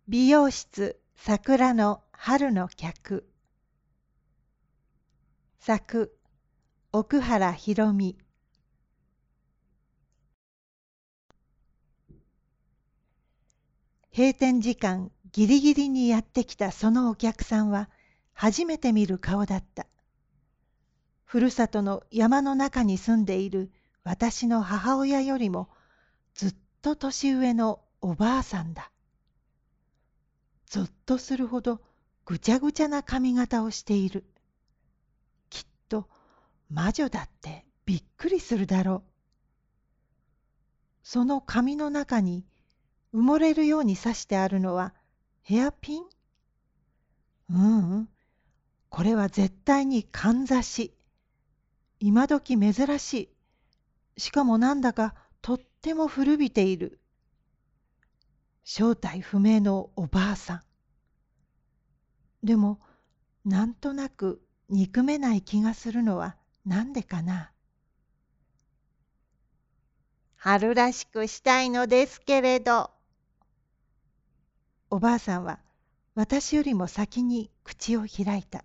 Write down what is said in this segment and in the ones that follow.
美容室桜の春の客。作奥原弘美。閉店時間ギリギリにやってきたそのお客さんは初めて見る顔だった。ふるさとの山の中に住んでいる私の母親よりもずっと年上のおばあさんだ。ぞっとするほどぐちゃぐちゃな髪型をしている。きっと魔女だってびっくりするだろう。その髪の中に埋もれるように刺してあるのはヘアピン？これは絶対にかんざし。今時珍しい。しかもなんだかとっても古びている。正体不明のおばあさん。でもなんとなく憎めない気がするのはなんでかな。春らしくしたいのですけれど。おばあさんは私よりも先に口を開いた。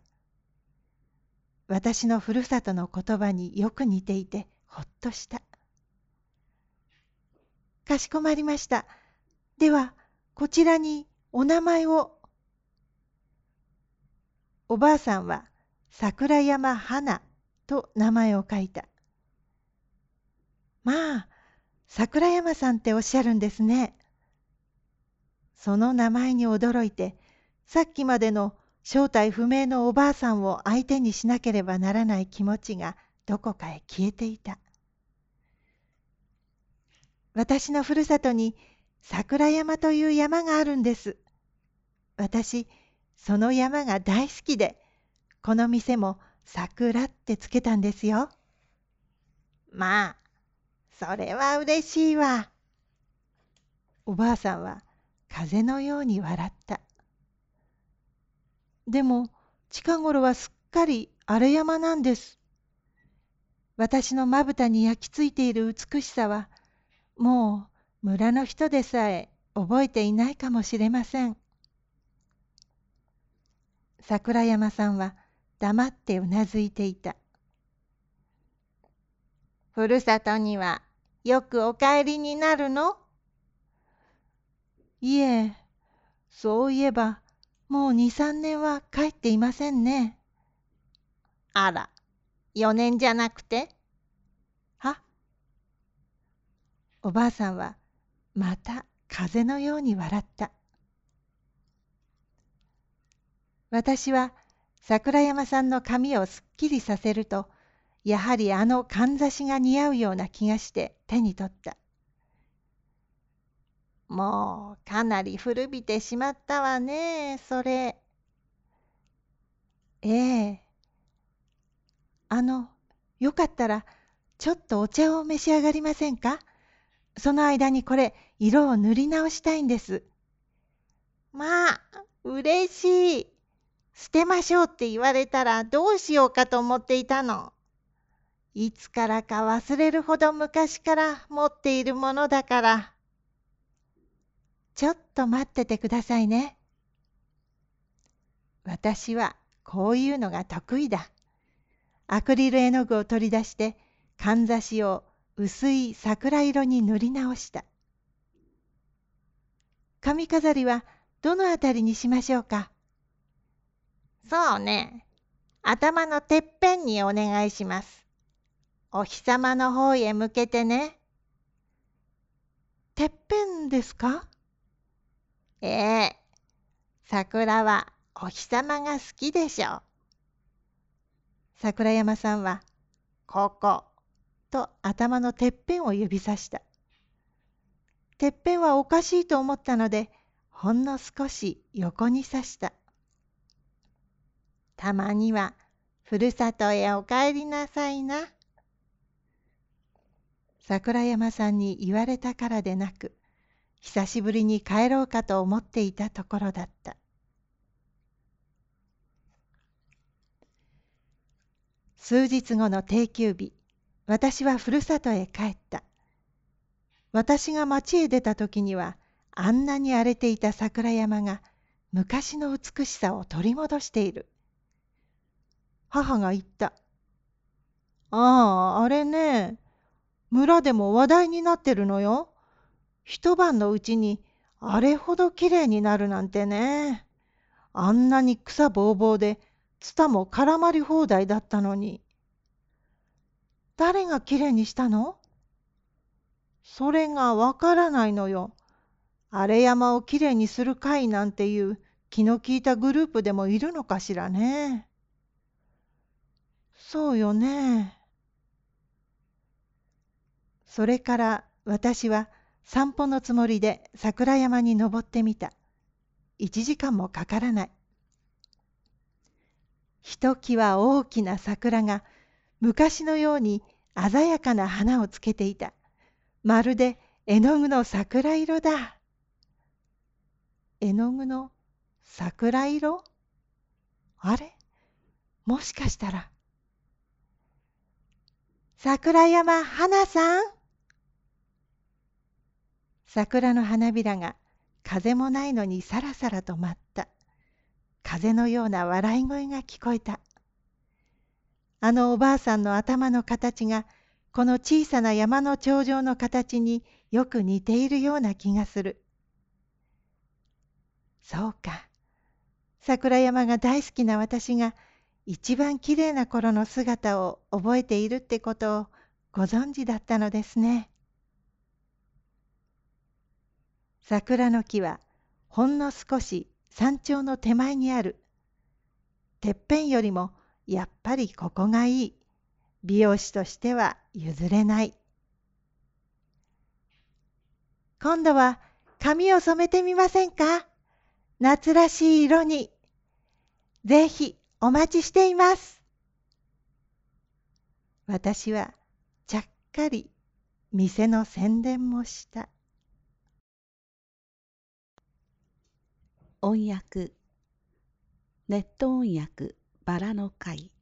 私のふるさとの言葉によく似ていてほっとした。かしこまりました。ではこちらにお名前を。おばあさんは桜山花と名前を書いた。まあ、桜山さんっておっしゃるんですね。その名前に驚いて、さっきまでの正体不明のおばあさんを相手にしなければならない気持ちがどこかへ消えていた。私のふるさとに桜山という山があるんです。私、その山が大好きで、この店も桜ってつけたんですよ。まあ、それは嬉しいわ。おばあさんは風のように笑った。でも近頃はすっかり荒れ山なんです。私のまぶたに焼き付いている美しさはもう村の人でさえ覚えていないかもしれません。桜山さんは黙ってうなずいていた。ふるさとにはよくお帰りになるの？いえ、そういえばもう2、3年は帰っていませんね。あら、4年じゃなくて？は？おばあさんはまた風のように笑った。私は桜山さんの髪をすっきりさせると、やはりあのかんざしが似合うような気がして手に取った。もうかなり古びてしまったわね、それ。ええ。よかったらちょっとお茶を召し上がりませんか？その間にこれ色を塗り直したいんです。まあ、嬉しい。捨てましょうって言われたらどうしようかと思っていたの。いつからか忘れるほど昔から持っているものだから。ちょっと待っててくださいね。私はこういうのが得意だ。アクリル絵の具を取り出して、かんざしを薄い桜色に塗り直した。髪飾りはどのあたりにしましょうか？そうね。頭のてっぺんにお願いします。お日様の方へ向けてね。てっぺんですか？ええ。桜はお日様が好きでしょ。桜山さんは、ここと頭のてっぺんを指さした。てっぺんはおかしいと思ったので、ほんの少し横に刺した。たまにはふるさとへお帰りなさいな。桜山さんに言われたからでなく、久しぶりに帰ろうかと思っていたところだった。数日後の定休日、私はふるさとへ帰った。私が町へ出た時には、 あんなに荒れていた桜山が昔の美しさを取り戻している。母が言った。ああ、あれね。村でも話題になってるのよ。一晩のうちにあれほどきれいになるなんてね。あんなに草ぼうぼうでツタも絡まり放題だったのに。誰がきれいにしたの？それがわからないのよ。荒れ山をきれいにする会なんていう気の利いたグループでもいるのかしらね。そうよね。それから私は散歩のつもりで桜山に登ってみた。1時間もかからない。ひときわ大きな桜が昔のように鮮やかな花をつけていた。まるで絵の具の桜色だ。絵の具の桜色？あれ？もしかしたら。桜山花さん？桜の花びらが風もないのにさらさらと舞った。風のような笑い声が聞こえた。あのおばあさんの頭の形がこの小さな山の頂上の形によく似ているような気がする。そうか。桜山が大好きな私が一番きれいな頃の姿を覚えているってことをご存知だったのですね。桜の木はほんの少し山頂の手前にある。てっぺんよりもやっぱりここがいい。美容師としては譲れない。今度は髪を染めてみませんか？夏らしい色に。ぜひお待ちしています。私はちゃっかり店の宣伝もした。 音訳ネット音訳バラの会